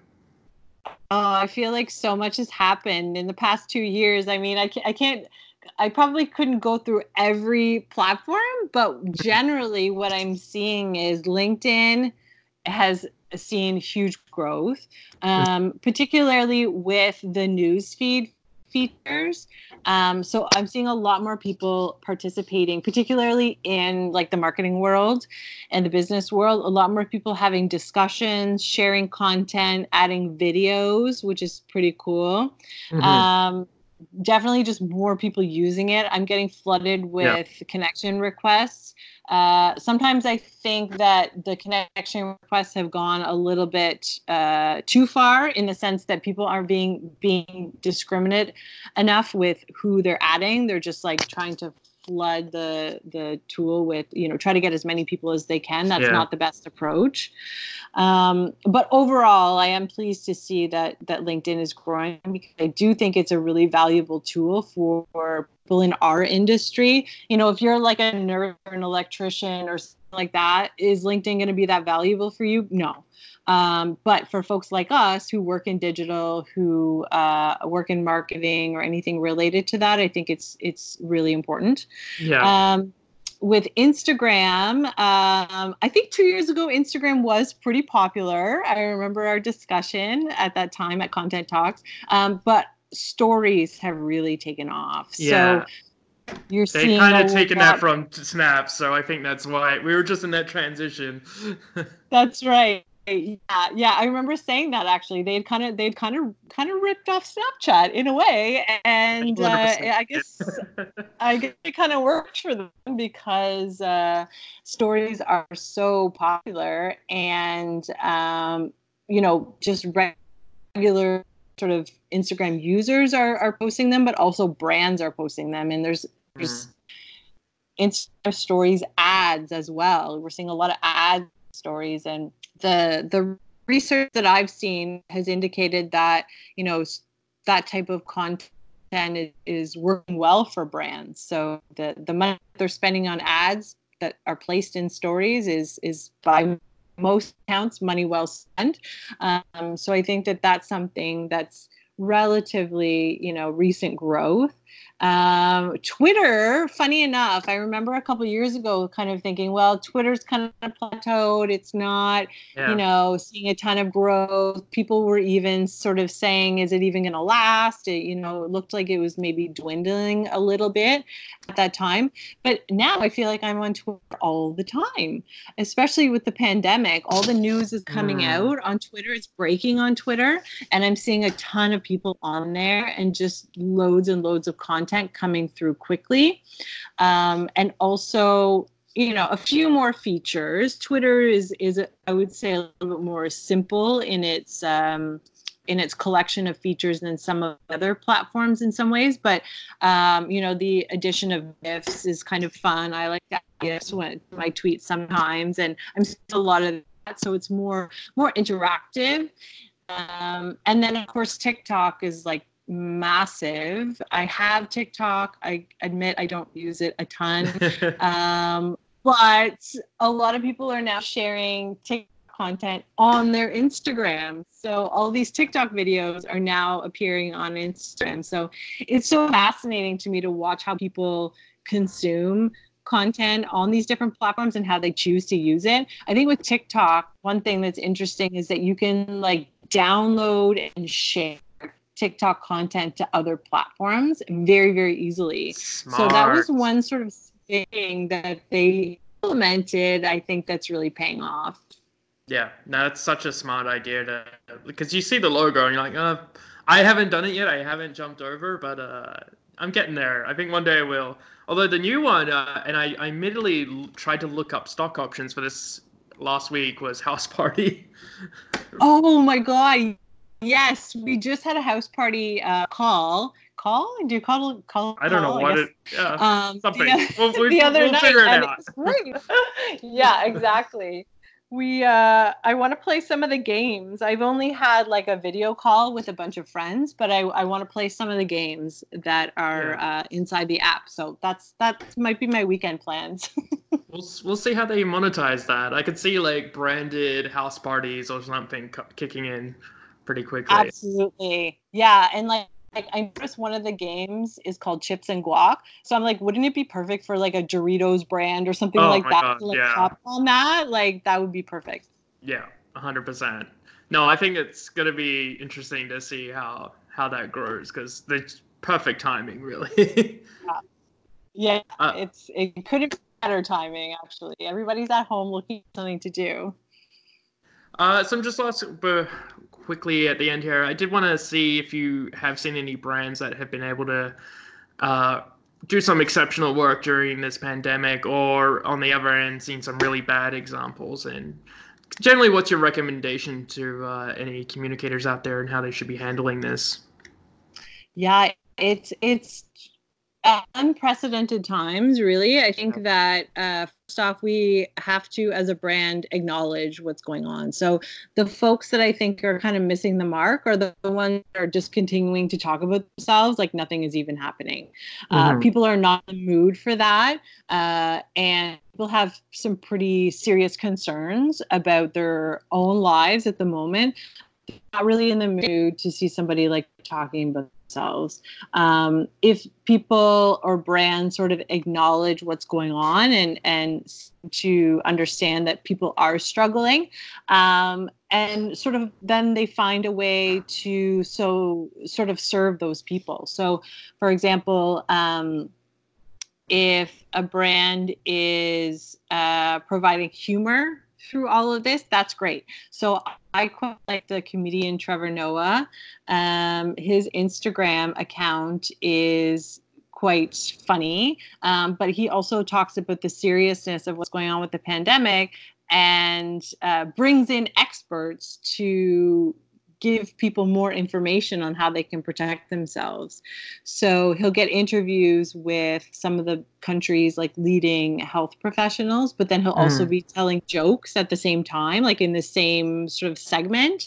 Oh, I feel like so much has happened in the past two years. I mean, I can't, I can't, I probably couldn't go through every platform, but generally what I'm seeing is LinkedIn has seen huge growth, um, particularly with the newsfeed features. Um, so I'm seeing a lot more people participating, particularly in like the marketing world and the business world. A lot more people having discussions, sharing content, adding videos, which is pretty cool. Mm-hmm. Um, definitely just more people using it. I'm getting flooded with Yeah. connection requests. Uh, sometimes I think that the connection requests have gone a little bit uh, too far in the sense that people are being being discriminate enough with who they're adding. They're just like trying to flood the the tool with, you know, try to get as many people as they can. That's Yeah. not the best approach. Um, but overall, I am pleased to see that that LinkedIn is growing because I do think it's a really valuable tool for people in our industry. You know, if you're like a nurse or an electrician or something like that, is LinkedIn going to be that valuable for you? No. Um, but for folks like us who work in digital, who uh, work in marketing or anything related to that, I think it's it's really important. Yeah. Um, with Instagram, um, I think two years ago, Instagram was pretty popular. I remember our discussion at that time at Content Talks, um, but stories have really taken off. Yeah. So you're They seeing kind a of taken lot- that from Snap, so I think that's why we were just in that transition. That's right. Yeah, yeah, I remember saying that actually. They'd kind of they'd kind of kind of ripped off Snapchat in a way, and uh, one hundred percent. I guess I guess it kind of worked for them because uh, stories are so popular, and um, you know, just regular sort of Instagram users are are posting them, but also brands are posting them, and there's there's Mm. Instagram stories ads as well. We're seeing a lot of ad stories, and the the research that I've seen has indicated that, you know, that type of content is, is working well for brands. So the the money they're spending on ads that are placed in stories is is by most accounts money well spent. Um, so I think that that's something that's relatively, you know, recent growth. Um, Twitter, funny enough, I remember a couple years ago kind of thinking, well, Twitter's kind of plateaued. It's not, you Yeah. know, seeing a ton of growth. People were even sort of saying, is it even going to last? It, you know, it looked like it was maybe dwindling a little bit at that time. But now I feel like I'm on Twitter all the time, especially with the pandemic. All the news is coming Mm. out on Twitter. It's breaking on Twitter. And I'm seeing a ton of people on there and just loads and loads of content coming through quickly. Um, and also, you know, a few more features. Twitter is, is I would say, a little bit more simple in its um, in its collection of features than some of the other platforms in some ways. But, um, you know, the addition of GIFs is kind of fun. I like that GIFs when my tweets sometimes, and I'm seeing a lot of that. So it's more more interactive. Um, and then, of course, TikTok is like massive. I have TikTok. I admit I don't use it a ton. Um, but a lot of people are now sharing TikTok content on their Instagram. So all these TikTok videos are now appearing on Instagram. So it's so fascinating to me to watch how people consume content on these different platforms and how they choose to use it. I think with TikTok, one thing that's interesting is that you can like download and share TikTok content to other platforms very, very easily. Smart. So that was one sort of thing that they implemented, I think that's really paying off. Yeah, no, that's such a smart idea to, because you see the logo and you're like, uh, I haven't done it yet. I haven't jumped over, but uh, I'm getting there. I think one day I will. Although the new one, uh, and I, I admittedly l- tried to look up stock options for this last week, was House Party. Oh my God. Yes, we just had a house party uh, call. Call? Do you call call? I don't know call? I what guess. it, yeah, Um, something. the, We'll, we, the other we'll night, figure it and out. it's great. Yeah, exactly. We uh I want to play some of the games. I've only had like a video call with a bunch of friends, but I I want to play some of the games that are Yeah. uh, inside the app. So that's that might be my weekend plans. We'll, s- we'll see how they monetize that. I could see like branded house parties or something cu- kicking in pretty quickly. Absolutely. Yeah, and like like I noticed one of the games is called Chips and Guac. So I'm like, wouldn't it be perfect for like a Doritos brand or something Oh like my that God, to like yeah. hop on that? Like that would be perfect. Yeah, one hundred percent. No, I think it's going to be interesting to see how how that grows because it's perfect timing, really. Yeah, uh, it's it couldn't be better timing actually. Everybody's at home looking for something to do. uh, so I'm just last but quickly at the end here. I did want to see if you have seen any brands that have been able to uh, do some exceptional work during this pandemic, or on the other end, seen some really bad examples. And generally, what's your recommendation to uh, any communicators out there and how they should be handling this? Yeah, it's it's unprecedented times, really. I think that uh, first off, we have to, as a brand, acknowledge what's going on. So the folks that I think are kind of missing the mark are the ones that are just continuing to talk about themselves like nothing is even happening. Uh, Mm-hmm. people are not in the mood for that, uh, and people have some pretty serious concerns about their own lives at the moment. Not really in the mood to see somebody like talking about themselves. Um, if people or brands sort of acknowledge what's going on and and to understand that people are struggling, um, and sort of then they find a way to so sort of serve those people. So, for example. Um, if a brand is uh, providing humor through all of this, that's great. So I quite like the comedian Trevor Noah. Um, his Instagram account is quite funny, um, but he also talks about the seriousness of what's going on with the pandemic and uh, brings in experts to give people more information on how they can protect themselves. So he'll get interviews with some of the country's like leading health professionals, but then he'll mm. also be telling jokes at the same time, like in the same sort of segment.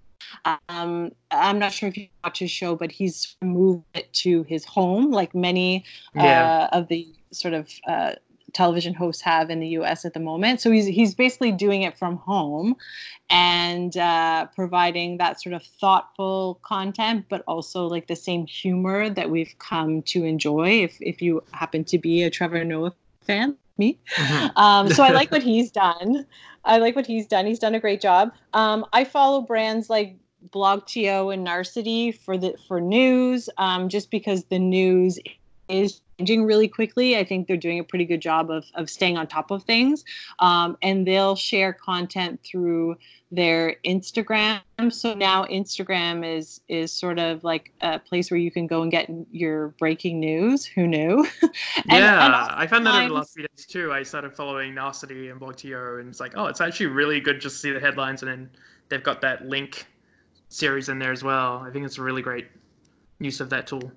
Um, I'm not sure if you watch his show, but he's moved it to his home, like many yeah. uh, of the sort of uh, television hosts have in the U S at the moment. So he's he's basically doing it from home and uh, providing that sort of thoughtful content, but also like the same humor that we've come to enjoy if, if you happen to be a Trevor Noah fan, me. Mm-hmm. Um, so I like what he's done. I like what he's done. He's done a great job. Um, I follow brands like BlogTO and Narcity for the for news, um, just because the news is changing really quickly. I think they're doing a pretty good job of of staying on top of things, um, and they'll share content through their Instagram. So now Instagram is is sort of like a place where you can go and get your breaking news. Who knew? and, yeah, and I found that over the last few days too. I started following Narcity and BlogTO, and it's like, oh, it's actually really good just to see the headlines, and then they've got that link series in there as well. I think it's a really great use of that tool.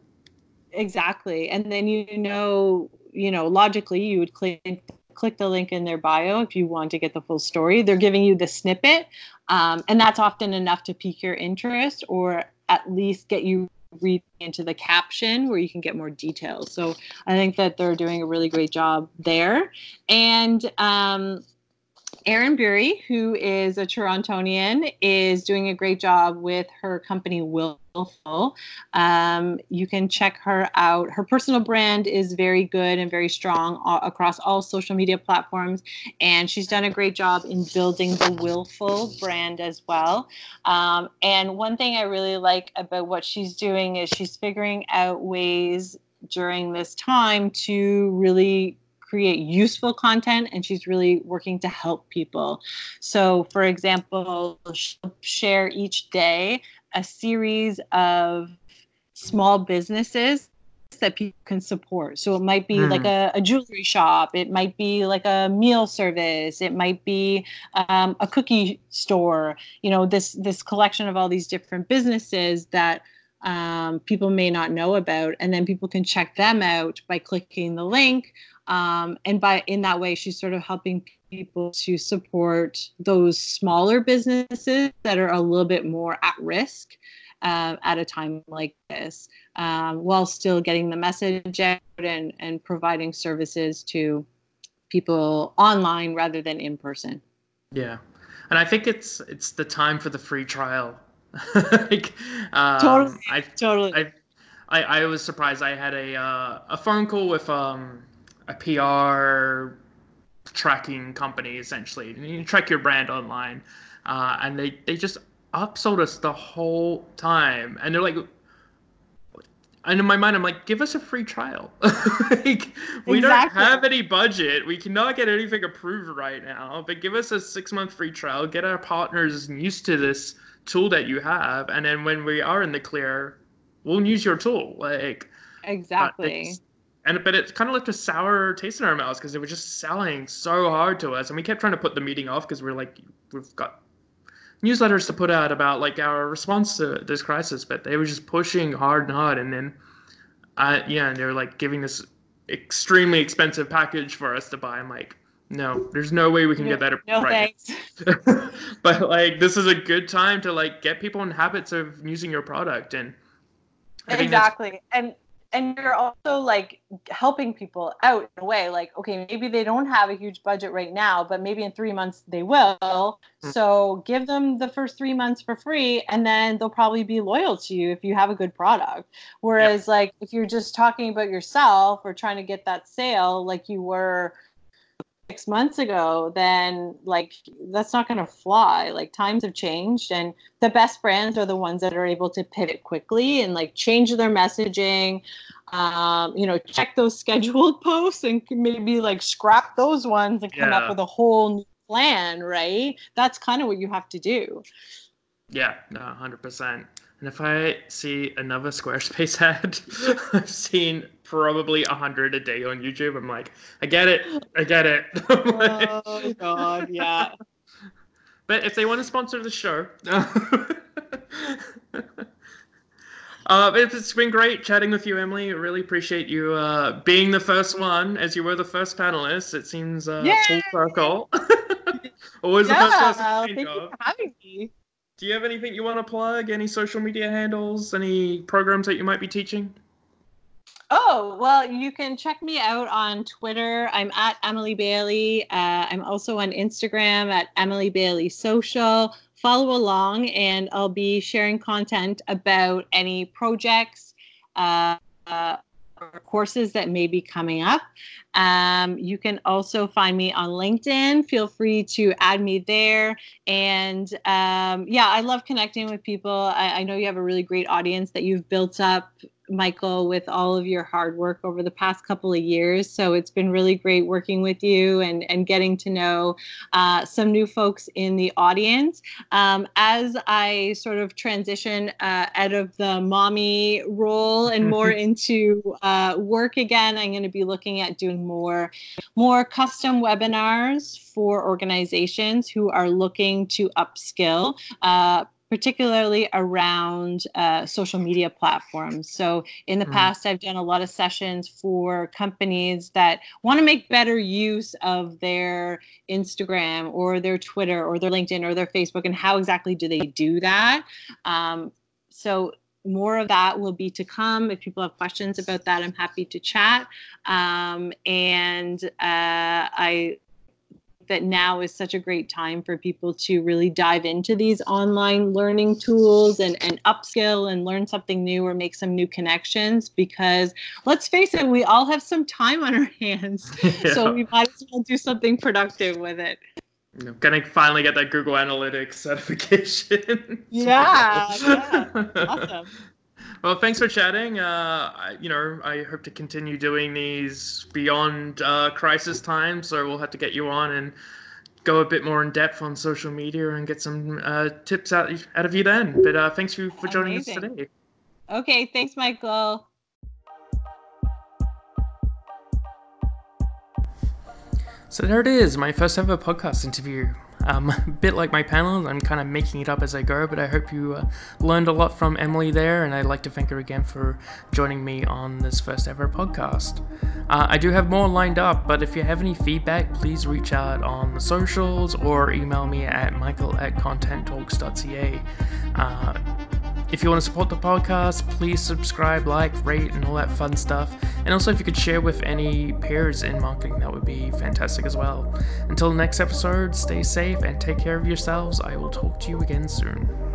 Exactly. And then, you know, you know, logically you would click click the link in their bio if you want to get the full story. They're giving you the snippet, um, and that's often enough to pique your interest or at least get you read into the caption where you can get more details. So I think that they're doing a really great job there. And um, Erin Bury, who is a Torontonian, is doing a great job with her company Willful. Um, you can check her out. Her personal brand is very good and very strong all, across all social media platforms, and she's done a great job in building the Willful brand as well. Um, and one thing I really like about what she's doing is she's figuring out ways during this time to really create useful content, and she's really working to help people. So, for example, she'll share each day a series of small businesses that people can support. So it might be mm. like a, a jewelry shop, it might be like a meal service, it might be um, a cookie store. You know, this this collection of all these different businesses that um, people may not know about, and then people can check them out by clicking the link. Um, and by in that way, she's sort of helping people to support those smaller businesses that are a little bit more at risk uh, at a time like this, um, while still getting the message out and, and providing services to people online rather than in person. Yeah, and I think it's it's the time for the free trial. like, um, totally, I, totally. I, I, I was surprised. I had a uh, a phone call with um. a P R tracking company, essentially. And you track your brand online. Uh, and they, they just upsold us the whole time. And they're like, and in my mind, I'm like, give us a free trial. like, we exactly. don't have any budget. We cannot get anything approved right now. But give us a six-month free trial. Get our partners used to this tool that you have. And then when we are in the clear, we'll use your tool. Like Exactly. And but it kind of left a sour taste in our mouths because it was just selling so hard to us, and we kept trying to put the meeting off because we're like, we've got newsletters to put out about like our response to this crisis, but they were just pushing hard and hard, and then, uh, yeah, and they were like giving this extremely expensive package for us to buy. I'm like, no, there's no way we can no, get that no right. Thanks. But like, this is a good time to like get people in habits of using your product, and I exactly, and. And you're also like helping people out in a way, like, okay, maybe they don't have a huge budget right now, but maybe in three months they will. Mm-hmm. So give them the first three months for free, and then they'll probably be loyal to you if you have a good product. Whereas yep. like if you're just talking about yourself or trying to get that sale like you were six months ago, then like that's not going to fly. Like times have changed, and the best brands are the ones that are able to pivot quickly and like change their messaging. Um, you know, check those scheduled posts and maybe like scrap those ones and come yeah. up with a whole new plan, right? That's kind of what you have to do. Yeah, no, one hundred percent. And if I see another Squarespace ad, I've seen probably a hundred a day on YouTube. I'm like, I get it, I get it. Oh God, yeah. But if they want to sponsor the show, uh, it's been great chatting with you, Emily. I really appreciate you uh, being the first one, as you were the first panelist. It seems uh, full circle. Always yeah, the first person to thank you for having me. Do you have anything you want to plug? Any social media handles? Any programs that you might be teaching? Oh, well, you can check me out on Twitter. I'm at Emily Bailey. Uh, I'm also on Instagram at Emily Bailey Social. Follow along, and I'll be sharing content about any projects uh, uh, or courses that may be coming up. Um, you can also find me on LinkedIn. Feel free to add me there. And um, yeah, I love connecting with people. I, I know you have a really great audience that you've built up, Michael, with all of your hard work over the past couple of years. So it's been really great working with you and, and getting to know uh, some new folks in the audience. Um, as I sort of transition uh, out of the mommy role and more into uh, work again, I'm going to be looking at doing more, more custom webinars for organizations who are looking to upskill, uh, particularly around uh, social media platforms. So in the mm. past, I've done a lot of sessions for companies that want to make better use of their Instagram or their Twitter or their LinkedIn or their Facebook, and how exactly do they do that? Um, so more of that will be to come. If people have questions about that, I'm happy to chat. Um, and uh, I that now is such a great time for people to really dive into these online learning tools and, and upskill and learn something new or make some new connections, because let's face it, we all have some time on our hands. Yeah. So we might as well do something productive with it. You know, gonna finally get that Google Analytics certification. Yeah, yeah, awesome. Well, thanks for chatting. Uh, I, you know, I hope to continue doing these beyond uh, crisis time. So we'll have to get you on and go a bit more in depth on social media and get some uh, tips out, out of you then. But uh, thanks for, for joining Amazing. us today. Okay, thanks, Michael. So there it is, my first ever podcast interview. Um, a bit like my panel, I'm kind of making it up as I go, but I hope you uh, learned a lot from Emily there, and I'd like to thank her again for joining me on this first ever podcast. Uh, I do have more lined up, but if you have any feedback, please reach out on the socials or email me at michael at content talks dot c a. Uh, If you want to support the podcast, please subscribe, like, rate, and all that fun stuff. And also, if you could share with any peers in marketing, that would be fantastic as well. Until the next episode, stay safe and take care of yourselves. I will talk to you again soon.